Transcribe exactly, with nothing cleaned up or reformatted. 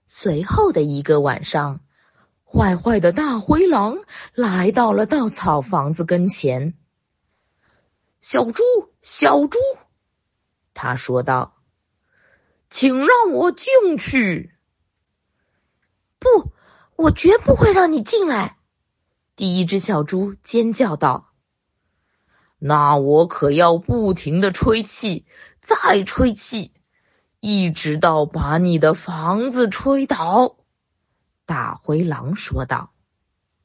随后的一个晚上，坏坏的大灰狼来到了稻草房子跟前。小猪，小猪，他说道，请让我进去。 不，我绝不会让你进来！第一只小猪尖叫道。 那我可要不停地吹气，再吹气，一直到把你的房子吹倒。大灰狼说道。